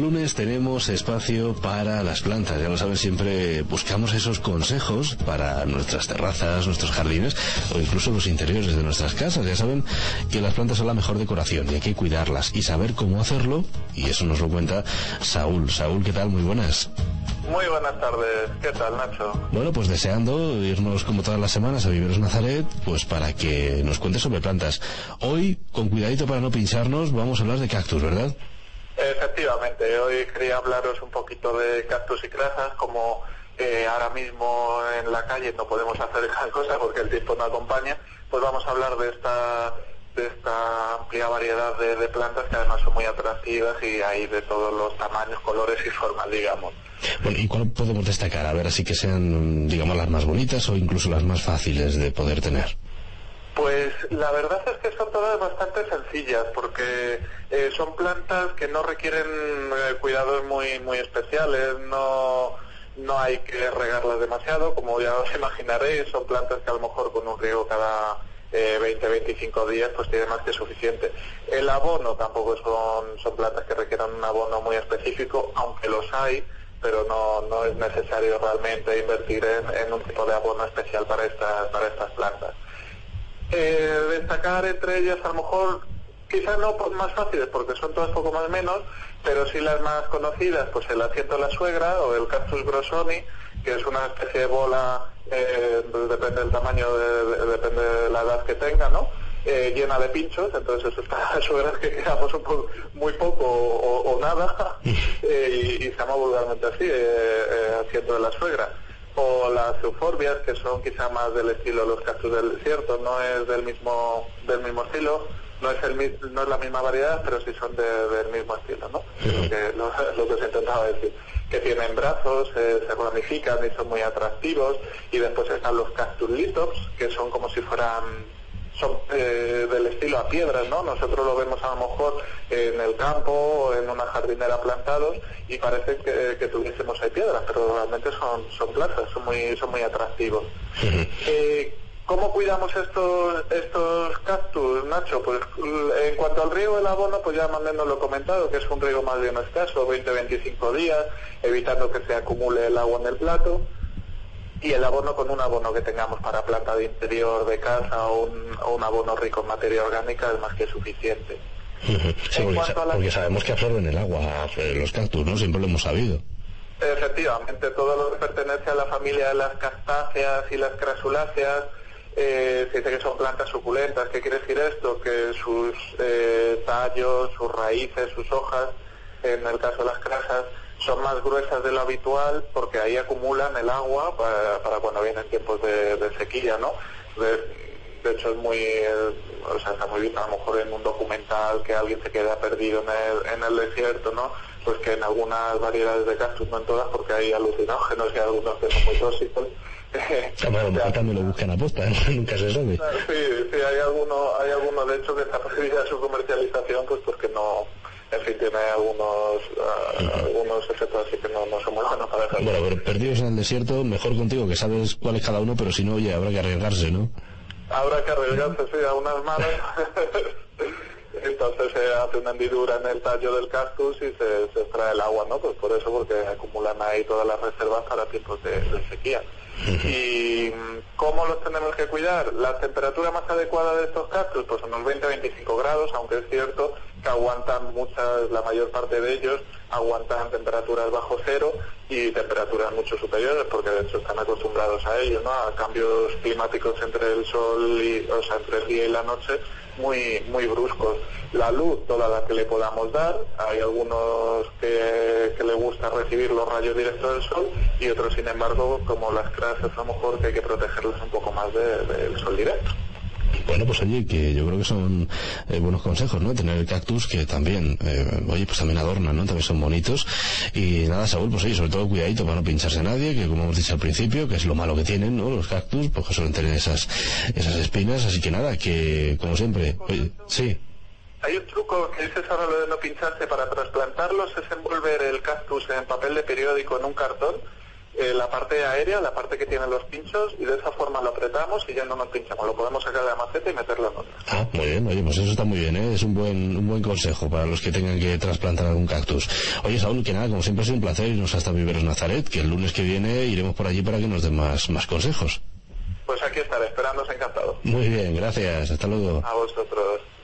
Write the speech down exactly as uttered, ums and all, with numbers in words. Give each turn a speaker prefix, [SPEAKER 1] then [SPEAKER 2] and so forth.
[SPEAKER 1] lunes tenemos espacio para las plantas. Ya lo saben, siempre buscamos esos consejos para nuestras terrazas, nuestros jardines o incluso los interiores de nuestras casas. Ya saben que las plantas son la mejor decoración y hay que cuidarlas y saber cómo hacerlo, y eso nos lo cuenta Saúl. Saúl, ¿qué tal? Muy buenas.
[SPEAKER 2] Muy buenas tardes. ¿Qué tal, Nacho?
[SPEAKER 1] Bueno, pues deseando irnos como todas las semanas a Viveros Nazaret, pues para que nos cuentes sobre plantas. Hoy, con cuidadito para no pincharnos, vamos a hablar de cactus, ¿verdad?
[SPEAKER 2] Efectivamente, hoy quería hablaros un poquito de cactus y crasas. Como eh, ahora mismo en la calle no podemos hacer gran cosa porque el tiempo no acompaña, pues vamos a hablar de esta de esta amplia variedad de, de plantas que además son muy atractivas y hay de todos los tamaños, colores y formas, digamos.
[SPEAKER 1] Bueno, ¿y cuál podemos destacar? A ver, así que sean, digamos, las más bonitas o incluso las más fáciles de poder tener.
[SPEAKER 2] Pues la verdad es que son todas bastante sencillas porque eh, son plantas que no requieren eh, cuidados muy muy especiales, no no hay que regarlas demasiado, como ya os imaginaréis. Son plantas que a lo mejor con un riego cada eh, veinte a veinticinco días pues tiene más que suficiente. El abono tampoco son, son plantas que requieran un abono muy específico, aunque los hay, pero no, no es necesario realmente invertir en, en un tipo de abono especial para estas, para estas plantas. Eh, destacar entre ellas a lo mejor, quizás no más fáciles porque son todas poco más menos, pero sí las más conocidas, pues el asiento de la suegra o el cactus grosoni, que es una especie de bola, eh, depende del tamaño, de, de, depende de la edad que tenga, ¿no? Eh, llena de pinchos, entonces eso es para las suegras que quedamos un poco, muy poco o, o nada, eh, y, y se llama vulgarmente así, eh, eh, asiento de la suegra. O las euforbias, que son quizá más del estilo los cactus del desierto, no es del mismo del mismo estilo, no es el no es la misma variedad, pero sí son de, del mismo estilo, ¿no? Lo que, lo, lo que se intentaba decir, que tienen brazos, eh, se ramifican y son muy atractivos. Y después están los cactus litops, que son como si fueran son eh, del estilo a piedras, ¿no? Nosotros lo vemos a lo mejor en el campo o en una jardinera plantados y parece que, que tuviésemos ahí piedras, pero realmente son son plantas, son muy son muy atractivos. Eh, ¿Cómo cuidamos estos estos cactus, Nacho? Pues en cuanto al riego del abono, pues ya más o menos lo he comentado, que es un riego más bien escaso, veinte a veinticinco días, evitando que se acumule el agua en el plato. Y el abono con un abono que tengamos para planta de interior de casa o un, o un abono rico en materia orgánica es más que suficiente.
[SPEAKER 1] Sí, porque, sa la... porque sabemos que absorben el agua los cactus, ¿no? Siempre lo hemos sabido.
[SPEAKER 2] Efectivamente, todo lo que pertenece a la familia de las castáceas y las crasuláceas, eh, se dice que son plantas suculentas. ¿Qué quiere decir esto? Que sus eh, tallos, sus raíces, sus hojas, en el caso de las crasas, son más gruesas de lo habitual porque ahí acumulan el agua para, para cuando vienen tiempos de, de sequía, ¿no? De, de hecho es muy, eh, o sea, está muy bien a lo mejor en un documental que alguien se queda perdido en el, en el desierto, ¿no? Pues que en algunas variedades de cactus, no en todas porque hay alucinógenos y algunos que son muy tóxicos.
[SPEAKER 1] Bueno, o sea, también lo buscan a posta, ¿eh? Nunca se sabe.
[SPEAKER 2] Sí, sí, hay alguno, hay alguno de hecho que está prohibida su comercialización pues porque no... En fin, tiene algunos uh, algunos efectos así que no, no son muy buenos para dejarlo.
[SPEAKER 1] Bueno, pero perdidos en el desierto, mejor contigo, que sabes cuál es cada uno, pero si no, oye, habrá que arriesgarse, ¿no?
[SPEAKER 2] Habrá que arriesgarse, sí, a unas manos. Entonces se hace una hendidura en el tallo del cactus y se, se extrae el agua, ¿no? Pues por eso, porque acumulan ahí todas las reservas para tiempos de, de sequía. ¿Y cómo los tenemos que cuidar? La temperatura más adecuada de estos cactus, pues unos veinte a veinticinco grados, aunque es cierto que aguantan muchas, la mayor parte de ellos aguantan temperaturas bajo cero y temperaturas mucho superiores, porque de hecho están acostumbrados a ello, ¿no? A cambios climáticos entre el sol y, o sea, entre el día y la noche muy muy bruscos. La luz, toda la que le podamos dar, hay algunos que, que le gusta recibir los rayos directos del sol y otros, sin embargo, como las crasas, a lo mejor que hay que protegerlas un poco más del de, de sol directo.
[SPEAKER 1] Bueno, pues oye, que yo creo que son eh, buenos consejos, ¿no? Tener el cactus que también, eh, oye, pues también adornan, ¿no? También son bonitos. Y nada, Saúl, pues oye, sobre todo cuidadito para no pincharse a nadie, que como hemos dicho al principio, que es lo malo que tienen, ¿no? Los cactus, pues que suelen tener esas esas espinas, así que nada, que como siempre, oye, sí.
[SPEAKER 2] Hay un truco que dices ahora, lo de no pincharse para trasplantarlos, es envolver el cactus en papel de periódico en un cartón eh, la parte aérea, la parte que tiene los pinchos, y de esa forma lo apretamos y ya no nos pinchamos. Lo podemos sacar de la maceta y meterlo en otra.
[SPEAKER 1] Ah, muy bien, oye, pues eso está muy bien, ¿eh? Es un buen un buen consejo para los que tengan que trasplantar algún cactus. Oye, Saúl, que nada, como siempre ha sido un placer irnos hasta Viveros Nazaret, que el lunes que viene iremos por allí para que nos den más, más consejos.
[SPEAKER 2] Pues aquí estaré, esperándoos encantado.
[SPEAKER 1] Muy bien, gracias, hasta luego.
[SPEAKER 2] A vosotros.